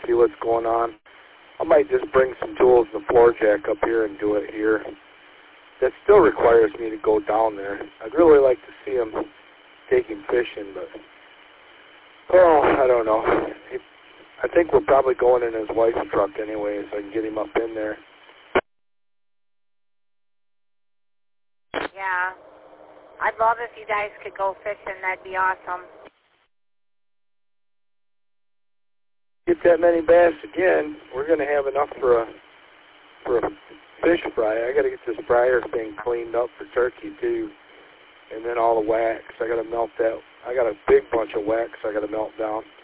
see what's going on. I might just bring some tools and a floor jack up here and do it here. That still requires me to go down there. I'd really like to see him taking fishing, but I don't know. I think we're probably going in his wife's truck anyway, so I can get him up in there. Yeah. I'd love if you guys could go fishing. That'd be awesome. Get that many bass again, we're going to have enough for a fish fry. I got to get this fryer thing cleaned up for turkey too, and then all the wax. I got to melt that. I got a big bunch of wax I got to melt down.